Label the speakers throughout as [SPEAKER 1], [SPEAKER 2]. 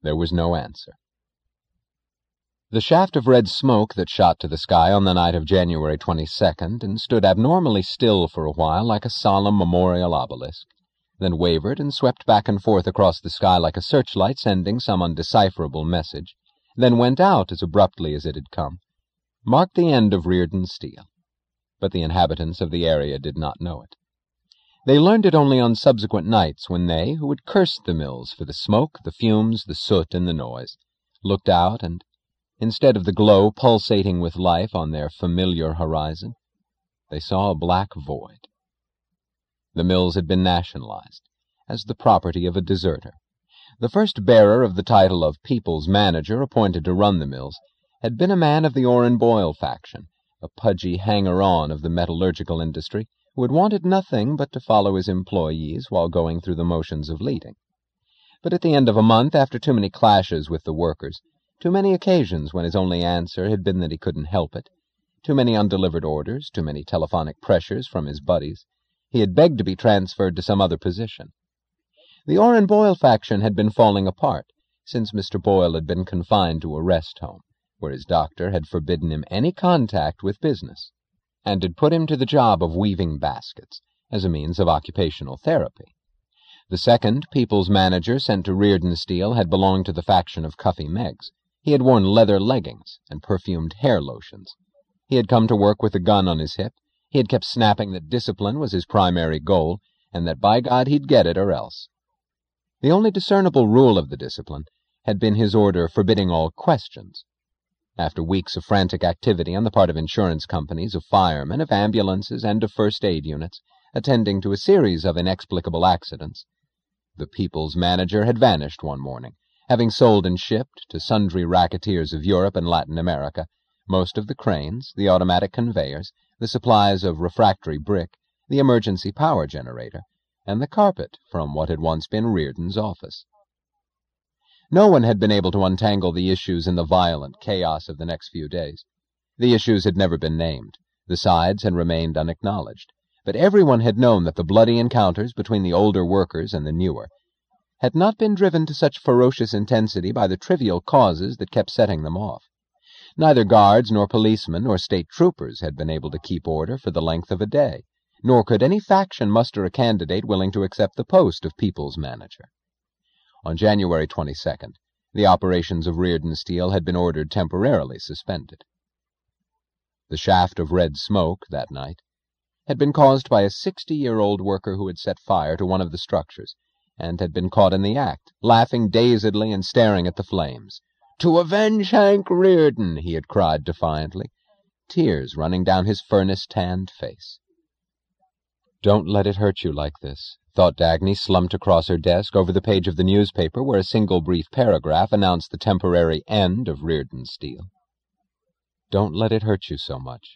[SPEAKER 1] There was no answer. The shaft of red smoke that shot to the sky on the night of January 22nd and stood abnormally still for a while like a solemn memorial obelisk, then wavered and swept back and forth across the sky like a searchlight sending some undecipherable message, then went out as abruptly as it had come, marked the end of Rearden Steel. But the inhabitants of the area did not know it. They learned it only on subsequent nights when they, who had cursed the mills for the smoke, the fumes, the soot, and the noise, looked out and, instead of the glow pulsating with life on their familiar horizon, they saw a black void. The mills had been nationalized, as the property of a deserter. The first bearer of the title of People's Manager appointed to run the mills had been a man of the Orrin Boyle faction, a pudgy hanger-on of the metallurgical industry, who had wanted nothing but to follow his employees while going through the motions of leading. But at the end of a month, after too many clashes with the workers, too many occasions when his only answer had been that he couldn't help it, too many undelivered orders, too many telephonic pressures from his buddies, he had begged to be transferred to some other position. The Orrin Boyle faction had been falling apart since Mr. Boyle had been confined to a rest home, where his doctor had forbidden him any contact with business, and had put him to the job of weaving baskets as a means of occupational therapy. The second People's Manager sent to Rearden Steel had belonged to the faction of Cuffy Meggs. He had worn leather leggings and perfumed hair lotions. He had come to work with a gun on his hip. He had kept snapping that discipline was his primary goal, and that by God he'd get it or else. The only discernible rule of the discipline had been his order forbidding all questions. After weeks of frantic activity on the part of insurance companies, of firemen, of ambulances, and of first-aid units, attending to a series of inexplicable accidents, the People's Manager had vanished one morning, having sold and shipped to sundry racketeers of Europe and Latin America most of the cranes, the automatic conveyors, the supplies of refractory brick, the emergency power generator, and the carpet from what had once been Rearden's office. No one had been able to untangle the issues in the violent chaos of the next few days. The issues had never been named. The sides had remained unacknowledged. But everyone had known that the bloody encounters between the older workers and the newer had not been driven to such ferocious intensity by the trivial causes that kept setting them off. Neither guards nor policemen nor state troopers had been able to keep order for the length of a day, nor could any faction muster a candidate willing to accept the post of People's Manager. On January 22nd, the operations of Rearden Steel had been ordered temporarily suspended. The shaft of red smoke that night had been caused by a 60-year-old worker who had set fire to one of the structures, and had been caught in the act, laughing dazedly and staring at the flames. "To avenge Hank Rearden," he had cried defiantly, tears running down his furnace-tanned face. "Don't let it hurt you like this," thought Dagny, slumped across her desk over the page of the newspaper where a single brief paragraph announced the temporary end of Rearden Steel. "Don't let it hurt you so much."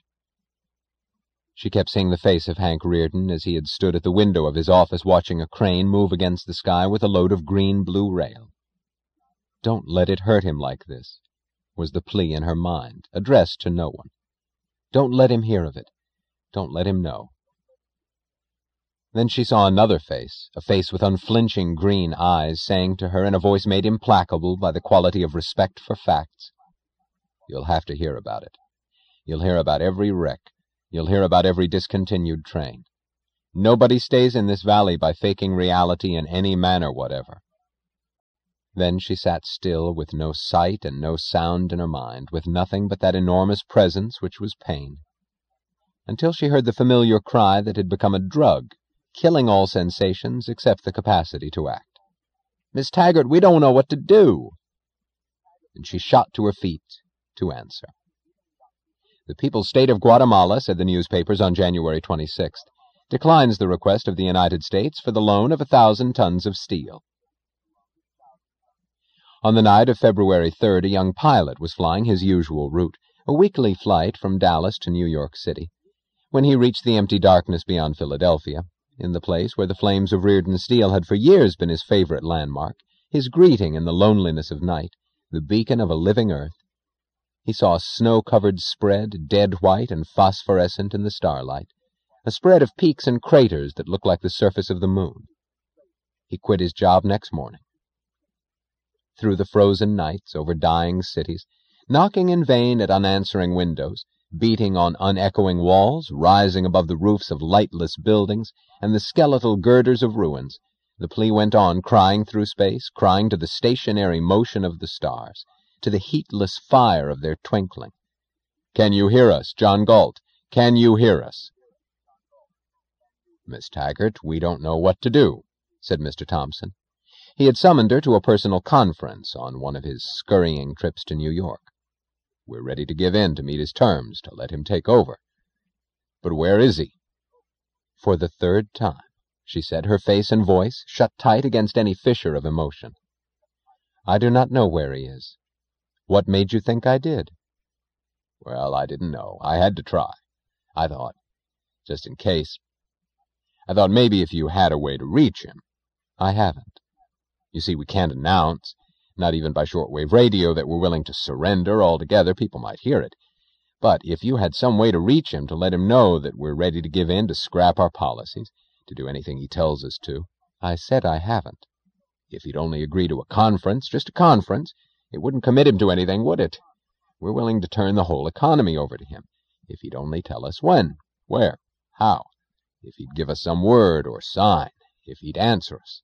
[SPEAKER 1] She kept seeing the face of Hank Rearden as he had stood at the window of his office watching a crane move against the sky with a load of green-blue rail. "Don't let it hurt him like this," was the plea in her mind, addressed to no one. "Don't let him hear of it. Don't let him know." Then she saw another face, a face with unflinching green eyes, saying to her in a voice made implacable by the quality of respect for facts, "You'll have to hear about it. You'll hear about every wreck. You'll hear about every discontinued train. Nobody stays in this valley by faking reality in any manner whatever." Then she sat still, with no sight and no sound in her mind, with nothing but that enormous presence which was pain, until she heard the familiar cry that had become a drug, killing all sensations except the capacity to act. "Miss Taggart, we don't know what to do!" And she shot to her feet to answer. "The People's State of Guatemala," said the newspapers on January 26th, "declines the request of the United States for the loan of 1,000 tons of steel." On the night of February 3rd, a young pilot was flying his usual route, a weekly flight from Dallas to New York City. When he reached the empty darkness beyond Philadelphia, in the place where the flames of Rearden Steel had for years been his favorite landmark, his greeting in the loneliness of night, the beacon of a living earth, he saw a snow-covered spread, dead white and phosphorescent in the starlight, a spread of peaks and craters that looked like the surface of the moon. He quit his job next morning. through the frozen nights, over dying cities, knocking in vain at unanswering windows, beating on unechoing walls, rising above the roofs of lightless buildings and the skeletal girders of ruins. The plea went on, crying through space, crying to the stationary motion of the stars, to the heatless fire of their twinkling. "Can you hear us, John Galt? Can you hear us?" "Miss Taggart, we don't know what to do," said Mr. Thompson. He had summoned her to a personal conference on one of his scurrying trips to New York. "We're ready to give in to meet his terms, to let him take over. But where is he?" "For the third time," she said, her face and voice shut tight against any fissure of emotion. "I do not know where he is. What made you think I did?" "Well, I didn't know. I had to try. I thought, just in case, I thought maybe if you had a way to reach him." "I haven't. You see, we can't announce, not even by shortwave radio, that we're willing to surrender altogether. People might hear it. But if you had some way to reach him, to let him know that we're ready to give in, to scrap our policies, to do anything he tells us to." "I said I haven't." "If he'd only agree to a conference, just a conference, it wouldn't commit him to anything, would it? We're willing to turn the whole economy over to him, if he'd only tell us when, where, how, if he'd give us some word or sign, if he'd answer us."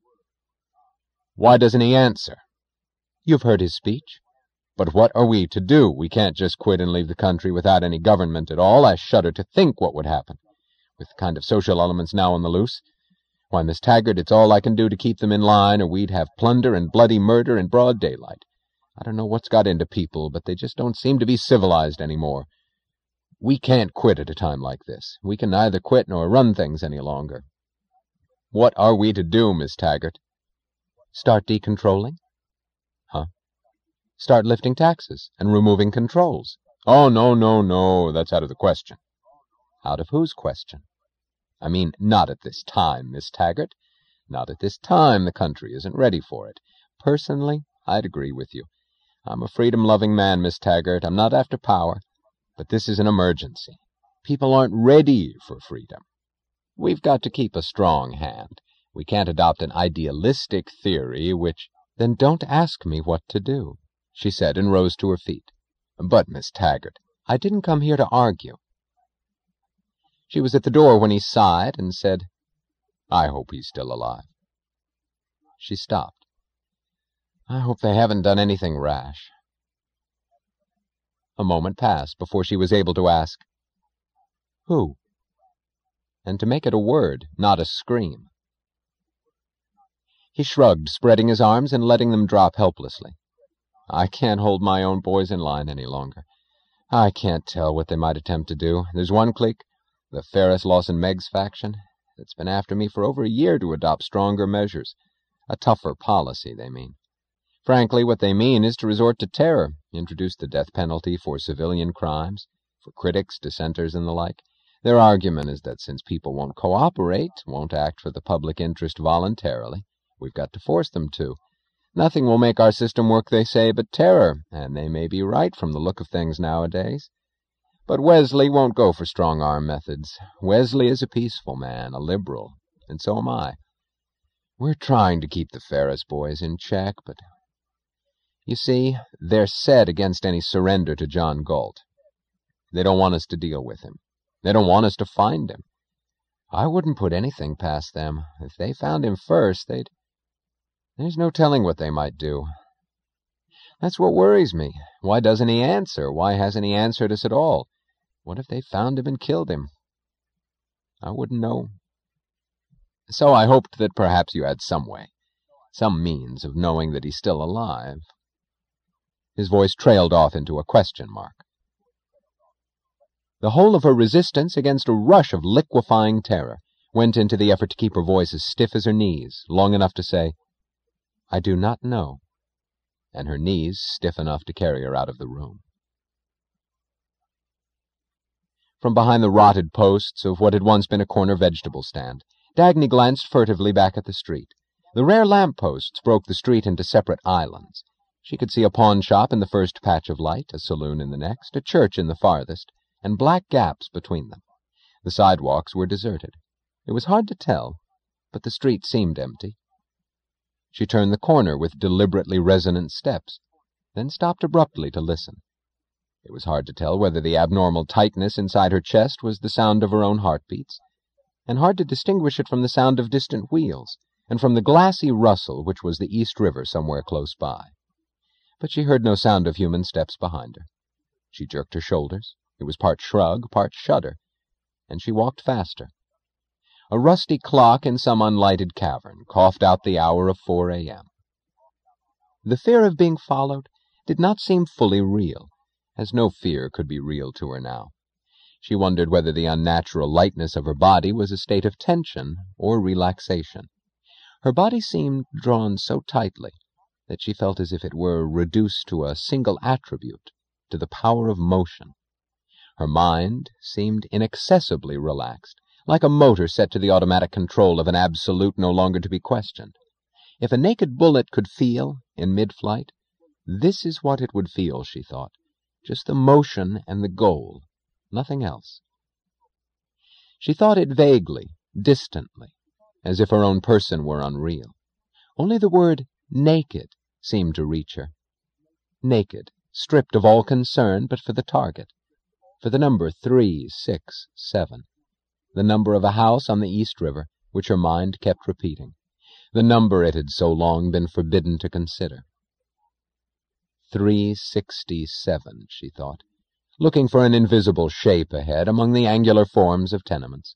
[SPEAKER 1] "Why doesn't he answer?" "You've heard his speech." "But what are we to do? We can't just quit and leave the country without any government at all. I shudder to think what would happen, with the kind of social elements now on the loose. Why, Miss Taggart, it's all I can do to keep them in line, or we'd have plunder and bloody murder in broad daylight. I don't know what's got into people, but they just don't seem to be civilized any more. We can't quit at a time like this. We can neither quit nor run things any longer." "What are we to do, Miss Taggart?" "Start decontrolling." "Huh?" "Start lifting taxes and removing controls." "Oh, no, no, no, that's out of the question." "Out of whose question?" "I mean, not at this time, Miss Taggart. Not at this time. The country isn't ready for it. Personally, I'd agree with you. I'm a freedom-loving man, Miss Taggart. I'm not after power. But this is an emergency. People aren't ready for freedom. We've got to keep a strong hand. We can't adopt an idealistic theory which—" "Then don't ask me what to do," she said, and rose to her feet. "But, Miss Taggart—" "I didn't come here to argue." She was at the door when he sighed and said, "I hope he's still alive." She stopped. "I hope they haven't done anything rash." A moment passed before she was able to ask, "Who?" and to make it a word, not a scream. He shrugged, spreading his arms and letting them drop helplessly. "I can't hold my own boys in line any longer. I can't tell what they might attempt to do. There's one clique, the Ferris, Lawson, Meggs faction, that's been after me for over a year to adopt stronger measures. A tougher policy, they mean. Frankly, what they mean is to resort to terror, introduce the death penalty for civilian crimes, for critics, dissenters, and the like. Their argument is that since people won't cooperate, won't act for the public interest voluntarily, we've got to force them to. Nothing will make our system work, they say, but terror, and they may be right from the look of things nowadays. But Wesley won't go for strong-arm methods. Wesley is a peaceful man, a liberal, and so am I. We're trying to keep the Ferris boys in check, but you see, they're set against any surrender to John Galt. They don't want us to deal with him. They don't want us to find him. I wouldn't put anything past them. If they found him first, there's no telling what they might do. That's what worries me. Why doesn't he answer? Why hasn't he answered us at all? What if they found him and killed him? I wouldn't know. So I hoped that perhaps you had some way, some means of knowing that he's still alive." His voice trailed off into a question mark. The whole of her resistance against a rush of liquefying terror went into the effort to keep her voice as stiff as her knees, long enough to say, "I do not know," and her knees stiff enough to carry her out of the room. From behind the rotted posts of what had once been a corner vegetable stand, Dagny glanced furtively back at the street. The rare lamp-posts broke the street into separate islands. She could see a pawn-shop in the first patch of light, a saloon in the next, a church in the farthest, and black gaps between them. The sidewalks were deserted. It was hard to tell, but the street seemed empty. She turned the corner with deliberately resonant steps, then stopped abruptly to listen. It was hard to tell whether the abnormal tightness inside her chest was the sound of her own heartbeats, and hard to distinguish it from the sound of distant wheels, and from the glassy rustle which was the East River somewhere close by. But she heard no sound of human steps behind her. She jerked her shoulders. It was part shrug, part shudder, and she walked faster. A rusty clock in some unlighted cavern coughed out the hour of 4 a.m. The fear of being followed did not seem fully real, as no fear could be real to her now. She wondered whether the unnatural lightness of her body was a state of tension or relaxation. Her body seemed drawn so tightly that she felt as if it were reduced to a single attribute, to the power of motion. Her mind seemed inaccessibly relaxed, like a motor set to the automatic control of an absolute no longer to be questioned. If a naked bullet could feel in mid-flight, this is what it would feel, she thought. Just the motion and the goal, nothing else. She thought it vaguely, distantly, as if her own person were unreal. Only the word naked seemed to reach her. Naked, stripped of all concern but for the target, for the number 367, the number of a house on the East River which her mind kept repeating, the number it had so long been forbidden to consider. 367, she thought, looking for an invisible shape ahead among the angular forms of tenements.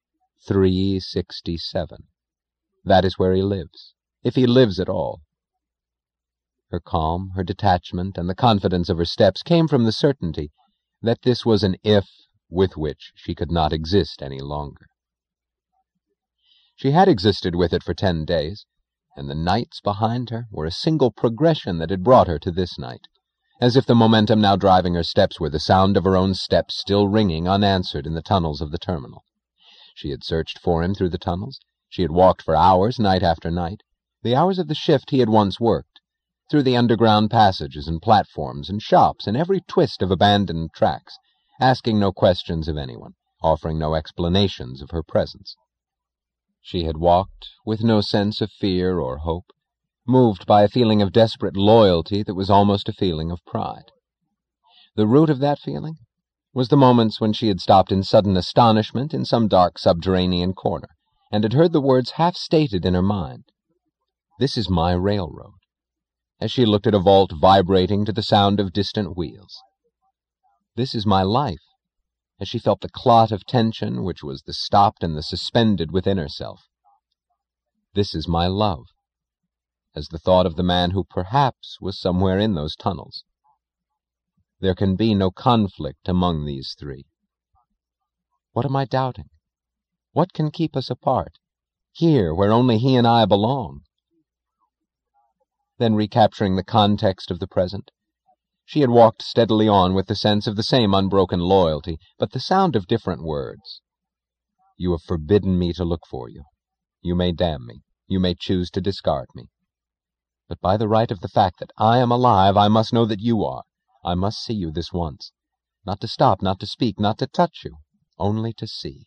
[SPEAKER 1] 367. That is where he lives, if he lives at all. Her calm, her detachment, and the confidence of her steps came from the certainty that this was an if with which she could not exist any longer. She had existed with it for 10 days, and the nights behind her were a single progression that had brought her to this night, as if the momentum now driving her steps were the sound of her own steps still ringing unanswered in the tunnels of the terminal. She had searched for him through the tunnels. She had walked for hours, night after night, the hours of the shift he had once worked, through the underground passages and platforms and shops and every twist of abandoned tracks, asking no questions of anyone, offering no explanations of her presence. She had walked with no sense of fear or hope, moved by a feeling of desperate loyalty that was almost a feeling of pride. The root of that feeling was the moments when she had stopped in sudden astonishment in some dark subterranean corner, and had heard the words half stated in her mind, "This is my railroad," as she looked at a vault vibrating to the sound of distant wheels. "This is my life," as she felt the clot of tension which was the stopped and the suspended within herself. "This is my love," as the thought of the man who perhaps was somewhere in those tunnels. There can be no conflict among these three. What am I doubting? What can keep us apart, here where only he and I belong? Then, recapturing the context of the present, she had walked steadily on with the sense of the same unbroken loyalty, but the sound of different words. "You have forbidden me to look for you. You may damn me. You may choose to discard me. But by the right of the fact that I am alive, I must know that you are. I must see you this once. Not to stop, not to speak, not to touch you, only to see."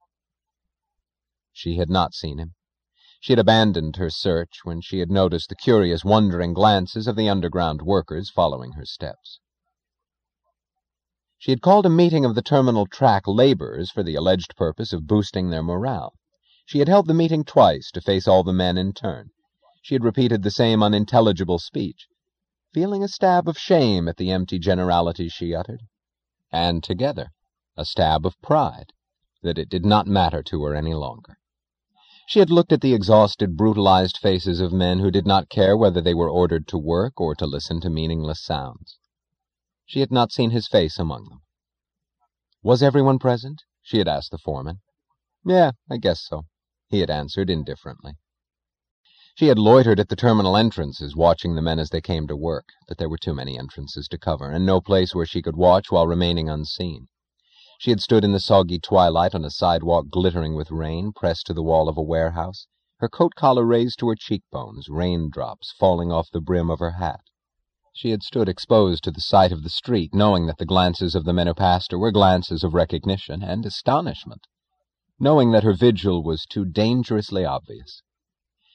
[SPEAKER 1] She had not seen him. She had abandoned her search when she had noticed the curious, wondering glances of the underground workers following her steps. She had called a meeting of the terminal track laborers for the alleged purpose of boosting their morale. She had held the meeting twice to face all the men in turn. She had repeated the same unintelligible speech, feeling a stab of shame at the empty generalities she uttered, and together a stab of pride that it did not matter to her any longer. She had looked at the exhausted, brutalized faces of men who did not care whether they were ordered to work or to listen to meaningless sounds. She had not seen his face among them. "Was everyone present?" she had asked the foreman. "Yeah, I guess so," he had answered indifferently. She had loitered at the terminal entrances, watching the men as they came to work, but there were too many entrances to cover, and no place where she could watch while remaining unseen. She had stood in the soggy twilight on a sidewalk glittering with rain, pressed to the wall of a warehouse, her coat collar raised to her cheekbones, raindrops falling off the brim of her hat. She had stood exposed to the sight of the street, knowing that the glances of the men who passed her were glances of recognition and astonishment, knowing that her vigil was too dangerously obvious.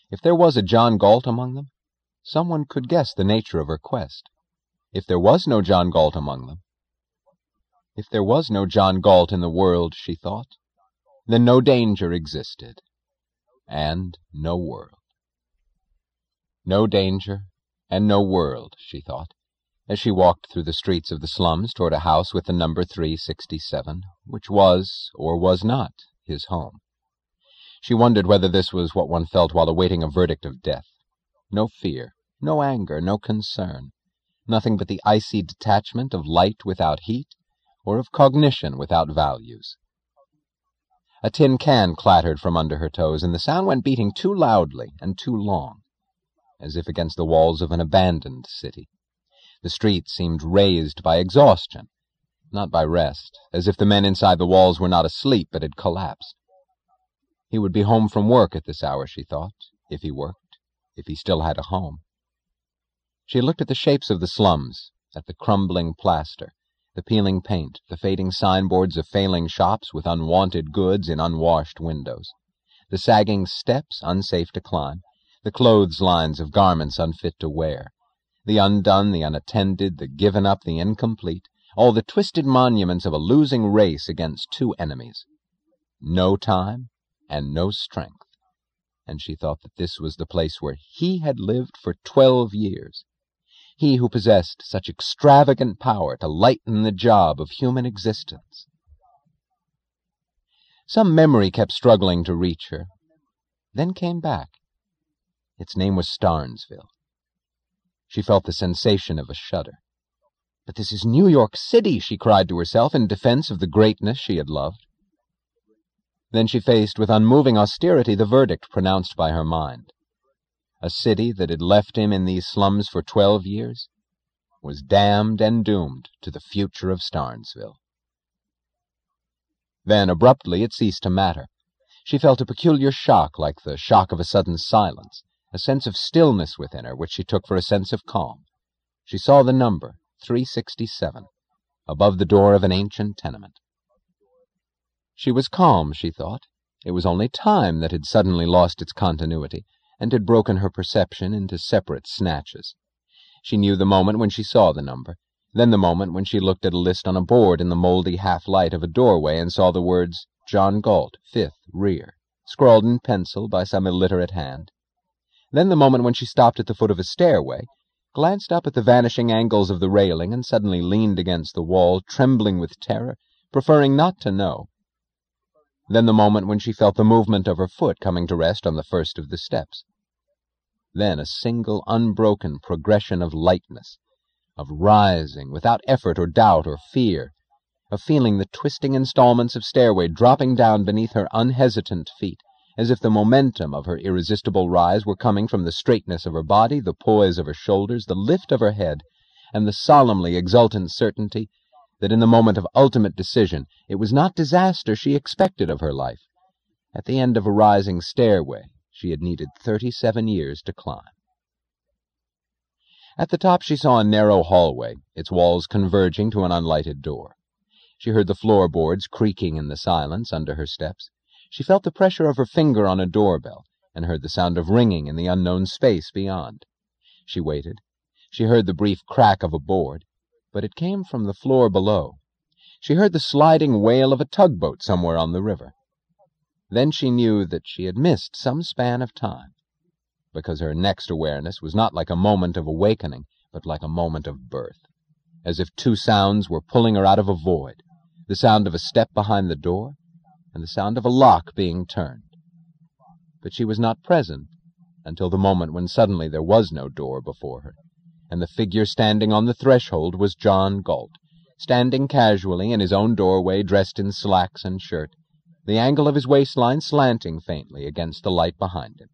[SPEAKER 1] If there was a John Galt among them, someone could guess the nature of her quest. If there was no John Galt among them, if there was no John Galt in the world, she thought, then no danger existed, and no world. No danger and no world, she thought, as she walked through the streets of the slums toward a house with the number 367, which was, or was not, his home. She wondered whether this was what one felt while awaiting a verdict of death. No fear, no anger, no concern, nothing but the icy detachment of light without heat, or of cognition without values. A tin can clattered from under her toes, and the sound went beating too loudly and too long, as if against the walls of an abandoned city. The street seemed raised by exhaustion, not by rest, as if the men inside the walls were not asleep but had collapsed. He would be home from work at this hour, she thought, if he worked, if he still had a home. She looked at the shapes of the slums, at the crumbling plaster, the peeling paint, the fading signboards of failing shops with unwanted goods in unwashed windows, the sagging steps unsafe to climb, the clotheslines of garments unfit to wear, the undone, the unattended, the given up, the incomplete, all the twisted monuments of a losing race against two enemies. No time and no strength. And she thought that this was the place where he had lived for 12 years. He who possessed such extravagant power to lighten the job of human existence. Some memory kept struggling to reach her, then came back. Its name was Starnesville. She felt the sensation of a shudder. But this is New York City, she cried to herself in defense of the greatness she had loved. Then she faced with unmoving austerity the verdict pronounced by her mind. A city that had left him in these slums for 12 years was damned and doomed to the future of Starnesville. Then, abruptly, it ceased to matter. She felt a peculiar shock, like the shock of a sudden silence, a sense of stillness within her, which she took for a sense of calm. She saw the number, 367, above the door of an ancient tenement. She was calm, she thought. It was only time that had suddenly lost its continuity, and had broken her perception into separate snatches. She knew the moment when she saw the number, then the moment when she looked at a list on a board in the mouldy half-light of a doorway and saw the words, John Galt, 5th, rear, scrawled in pencil by some illiterate hand. Then the moment when she stopped at the foot of a stairway, glanced up at the vanishing angles of the railing, and suddenly leaned against the wall, trembling with terror, preferring not to know. Then the moment when she felt the movement of her foot coming to rest on the first of the steps. Then a single unbroken progression of lightness, of rising without effort or doubt or fear, of feeling the twisting installments of stairway dropping down beneath her unhesitant feet, as if the momentum of her irresistible rise were coming from the straightness of her body, the poise of her shoulders, the lift of her head, and the solemnly exultant certainty that in the moment of ultimate decision it was not disaster she expected of her life. At the end of a rising stairway she had needed 37 years to climb. At the top she saw a narrow hallway, its walls converging to an unlighted door. She heard the floorboards creaking in the silence under her steps. She felt the pressure of her finger on a doorbell, and heard the sound of ringing in the unknown space beyond. She waited. She heard the brief crack of a board, but it came from the floor below. She heard the sliding wail of a tugboat somewhere on the river. Then she knew that she had missed some span of time, because her next awareness was not like a moment of awakening, but like a moment of birth, as if two sounds were pulling her out of a void, the sound of a step behind the door, and the sound of a lock being turned. But she was not present until the moment when suddenly there was no door before her, and the figure standing on the threshold was John Galt, standing casually in his own doorway, dressed in slacks and shirt, the angle of his waistline slanting faintly against the light behind him.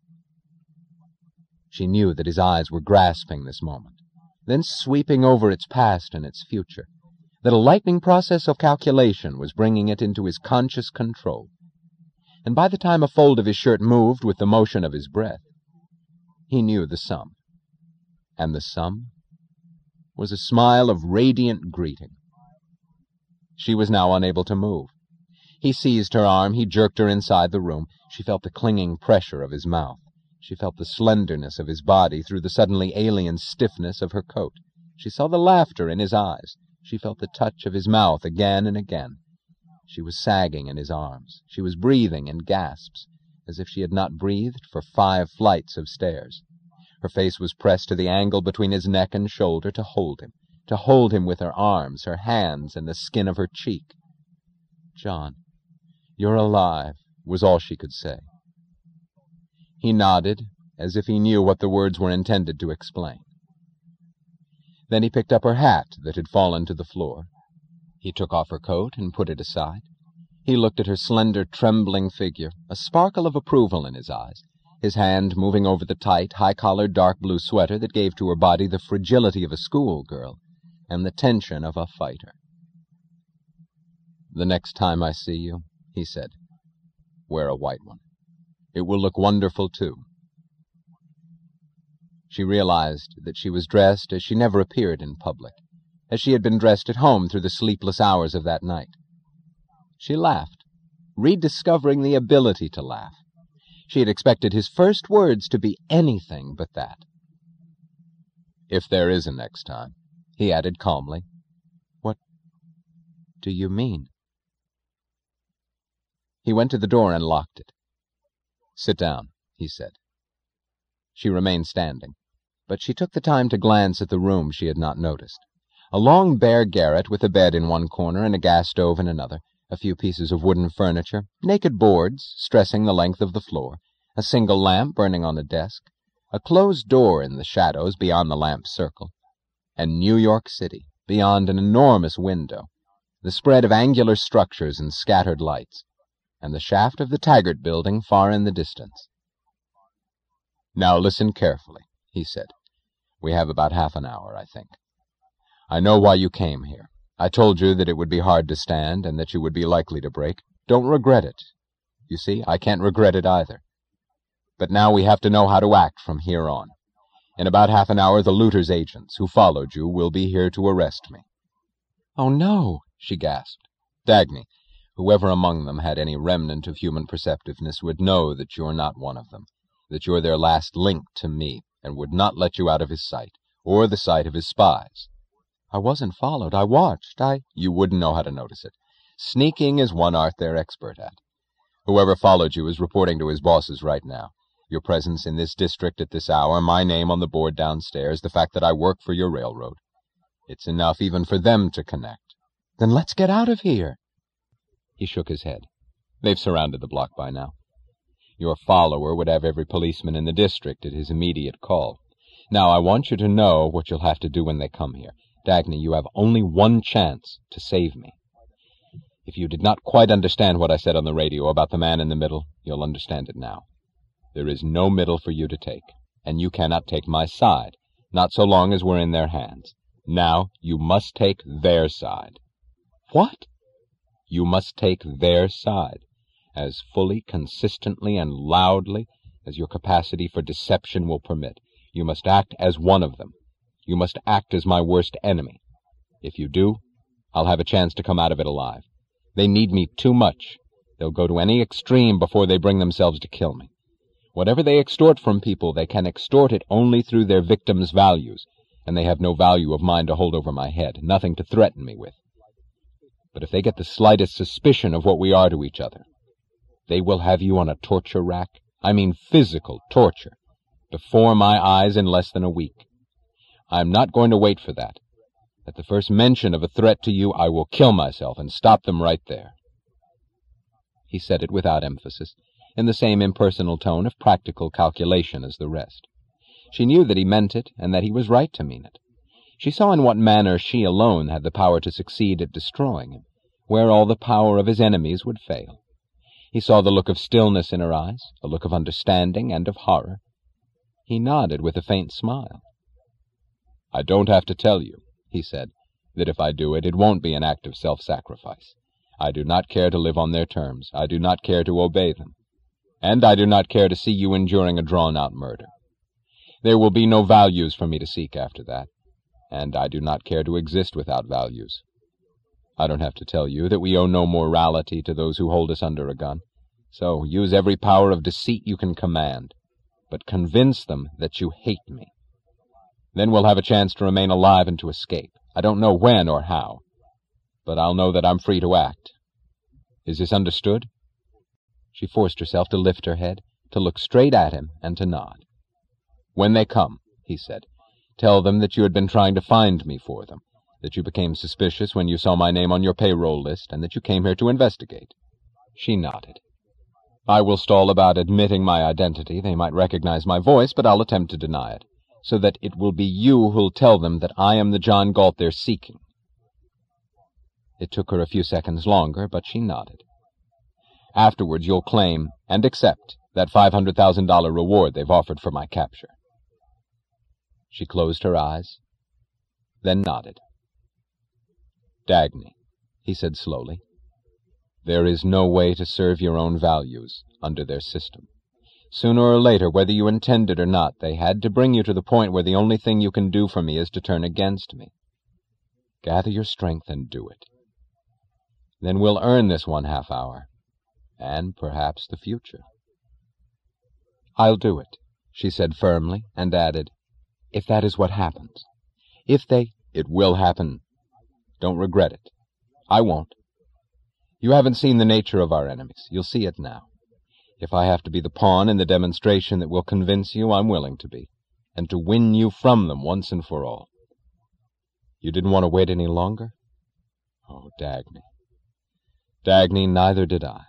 [SPEAKER 1] She knew that his eyes were grasping this moment, then sweeping over its past and its future, that a lightning process of calculation was bringing it into his conscious control. And by the time a fold of his shirt moved with the motion of his breath, he knew the sum. And the sum was a smile of radiant greeting. She was now unable to move. He seized her arm, he jerked her inside the room. She felt the clinging pressure of his mouth. She felt the slenderness of his body through the suddenly alien stiffness of her coat. She saw the laughter in his eyes. She felt the touch of his mouth again and again. She was sagging in his arms. She was breathing in gasps, as if she had not breathed for 5 flights of stairs. Her face was pressed to the angle between his neck and shoulder to hold him with her arms, her hands, and the skin of her cheek. "John, you're alive," was all she could say. He nodded, as if he knew what the words were intended to explain. Then he picked up her hat that had fallen to the floor. He took off her coat and put it aside. He looked at her slender, trembling figure, a sparkle of approval in his eyes, his hand moving over the tight, high-collared dark blue sweater that gave to her body the fragility of a schoolgirl and the tension of a fighter. "The next time I see you," he said, "wear a white one. It will look wonderful, too." She realized that she was dressed as she never appeared in public, as she had been dressed at home through the sleepless hours of that night. She laughed, rediscovering the ability to laugh. She had expected his first words to be anything but that. "If there is a next time," he added calmly. "What do you mean?" He went to the door and locked it. "Sit down," he said. She remained standing, but she took the time to glance at the room she had not noticed. A long bare garret with a bed in one corner and a gas stove in another, a few pieces of wooden furniture, naked boards stressing the length of the floor, a single lamp burning on a desk, a closed door in the shadows beyond the lamp's circle, and New York City beyond an enormous window, the spread of angular structures and scattered lights, and the shaft of the Taggart Building far in the distance. "Now listen carefully," he said. "We have about half an hour, I think. I know why you came here. I told you that it would be hard to stand and that you would be likely to break. Don't regret it. You see, I can't regret it either. But now we have to know how to act from here on. In about half an hour the looters' agents who followed you will be here to arrest me." "Oh, no," she gasped. "Dagny, whoever among them had any remnant of human perceptiveness would know that you're not one of them, that you're their last link to me, and would not let you out of his sight, or the sight of his spies." "I wasn't followed. I watched. You wouldn't know how to notice it. Sneaking is one art they're expert at. Whoever followed you is reporting to his bosses right now. Your presence in this district at this hour, my name on the board downstairs, the fact that I work for your railroad. It's enough even for them to connect." "Then let's get out of here." He shook his head. "They've surrounded the block by now. Your follower would have every policeman in the district at his immediate call. Now, I want you to know what you'll have to do when they come here. Dagny, you have only one chance to save me. If you did not quite understand what I said on the radio about the man in the middle, you'll understand it now. There is no middle for you to take, and you cannot take my side, not so long as we're in their hands. Now, you must take their side." "What?" "You must take their side, as fully, consistently, and loudly as your capacity for deception will permit. You must act as one of them. You must act as my worst enemy. If you do, I'll have a chance to come out of it alive. They need me too much. They'll go to any extreme before they bring themselves to kill me. Whatever they extort from people, they can extort it only through their victims' values, and they have no value of mine to hold over my head, nothing to threaten me with. But if they get the slightest suspicion of what we are to each other, they will have you on a torture rack, I mean physical torture, before my eyes in less than a week. I am not going to wait for that. At the first mention of a threat to you, I will kill myself and stop them right there." He said it without emphasis, in the same impersonal tone of practical calculation as the rest. She knew that he meant it, and that he was right to mean it. She saw in what manner she alone had the power to succeed at destroying him, where all the power of his enemies would fail. He saw the look of stillness in her eyes, a look of understanding and of horror. He nodded with a faint smile. "I don't have to tell you," he said, "that if I do it, it won't be an act of self-sacrifice. I do not care to live on their terms. I do not care to obey them. And I do not care to see you enduring a drawn-out murder. There will be no values for me to seek after that, and I do not care to exist without values. I don't have to tell you that we owe no morality to those who hold us under a gun, so use every power of deceit you can command. but convince them that you hate me. Then we'll have a chance to remain alive and to escape. I don't know when or how, but I'll know that I'm free to act. Is this understood?" She forced herself to lift her head, to look straight at him, and to nod. "When they come," he said, "tell them that you had been trying to find me for them, that you became suspicious when you saw my name on your payroll list, and that you came here to investigate." She nodded. "I will stall about admitting my identity. They might recognize my voice, but I'll attempt to deny it, so that it will be you who'll tell them that I am the John Galt they're seeking." It took her a few seconds longer, but she nodded. "Afterwards you'll claim and accept that $500,000 reward they've offered for my capture." She closed her eyes, then nodded. "Dagny," he said slowly, "there is no way to serve your own values under their system. Sooner or later, whether you intend it or not, they had to bring you to the point where the only thing you can do for me is to turn against me. Gather your strength and do it. Then we'll earn this 1/2 hour, and perhaps the future." "I'll do it," she said firmly, and added, "if that is what happens. If they—" "It will happen. Don't regret it. I won't. You haven't seen the nature of our enemies. You'll see it now. If I have to be the pawn in the demonstration that will convince you, I'm willing to be, and to win you from them once and for all. You didn't want to wait any longer? Oh, Dagny. Dagny, neither did I."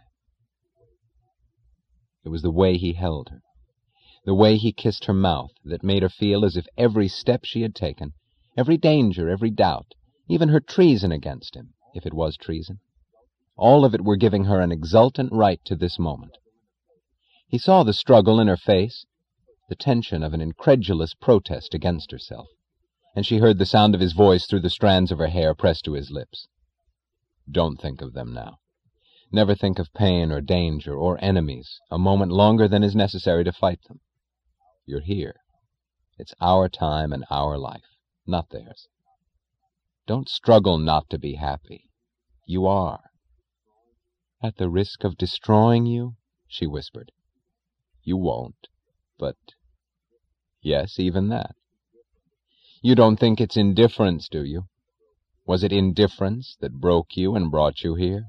[SPEAKER 1] It was the way he held her, the way he kissed her mouth, that made her feel as if every step she had taken, every danger, every doubt, even her treason against him, if it was treason, all of it were giving her an exultant right to this moment. He saw the struggle in her face, the tension of an incredulous protest against herself, and she heard the sound of his voice through the strands of her hair pressed to his lips. "Don't think of them now. Never think of pain or danger or enemies a moment longer than is necessary to fight them. You're here. It's our time and our life, not theirs. Don't struggle not to be happy. You are." "At the risk of destroying you?" she whispered. "You won't, but—" "Yes, even that. You don't think it's indifference, do you? Was it indifference that broke you and brought you here?"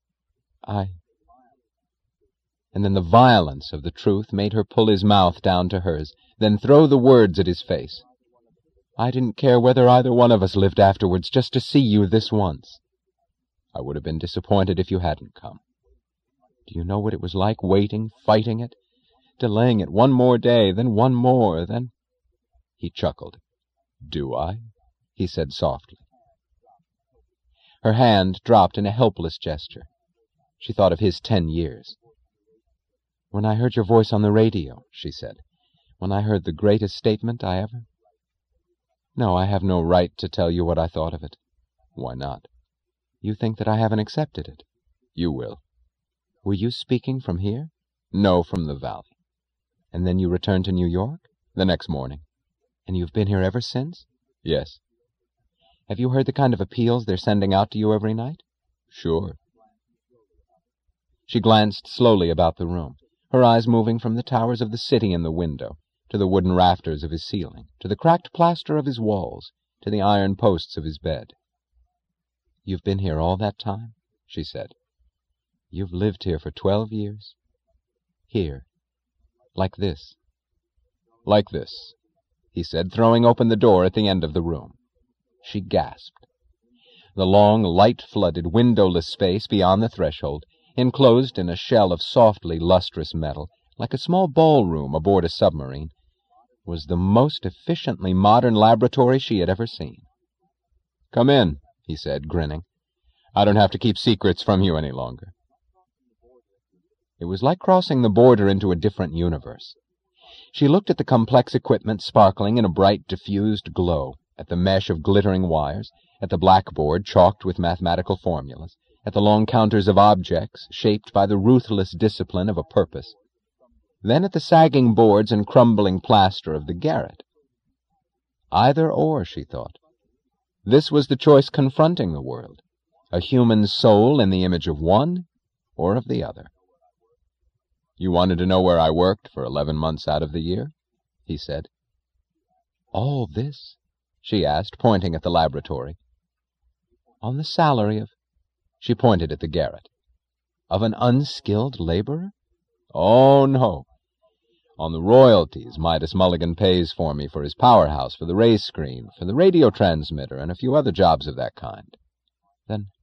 [SPEAKER 1] And then the violence of the truth made her pull his mouth down to hers, then throw the words at his face. "I didn't care whether either one of us lived afterwards, just to see you this once." "I would have been disappointed if you hadn't come. Do you know what it was like, waiting, fighting it, delaying it one more day, then one more, then—" He chuckled. "Do I?" he said softly. Her hand dropped in a helpless gesture. She thought of his 10 years. "When I heard your voice on the radio," she said, "when I heard the greatest statement I ever—" "No, I have no right to tell you what I thought of it." "Why not?" "You think that I haven't accepted it." "You will." "Were you speaking from here?" "No, from the valley." "And then you returned to New York?" "The next morning." "And you've been here ever since?" "Yes." "Have you heard the kind of appeals they're sending out to you every night?" "Sure." She glanced slowly about the room, her eyes moving from the towers of the city in the window, to the wooden rafters of his ceiling, to the cracked plaster of his walls, to the iron posts of his bed. "You've been here all that time?" she said. "You've lived here for 12 years? Here, like this?" "Like this," he said, throwing open the door at the end of the room. She gasped. The long, light-flooded, windowless space beyond the threshold, enclosed in a shell of softly lustrous metal, like a small ballroom aboard a submarine, was the most efficiently modern laboratory she had ever seen. "Come in," he said, grinning. "I don't have to keep secrets from you any longer." It was like crossing the border into a different universe. She looked at the complex equipment sparkling in a bright, diffused glow, at the mesh of glittering wires, at the blackboard chalked with mathematical formulas, at the long counters of objects shaped by the ruthless discipline of a purpose, then at the sagging boards and crumbling plaster of the garret. Either or, she thought. This was the choice confronting the world, a human soul in the image of one or of the other. You wanted to know where I worked for 11 months out of the year?" he said. "All this?" she asked, pointing at the laboratory. "On the salary of—" she pointed at the garret. "Of an unskilled laborer?" "Oh, no. On the royalties Midas Mulligan pays for me for his powerhouse, for the race screen, for the radio transmitter, and a few other jobs of that kind." "Then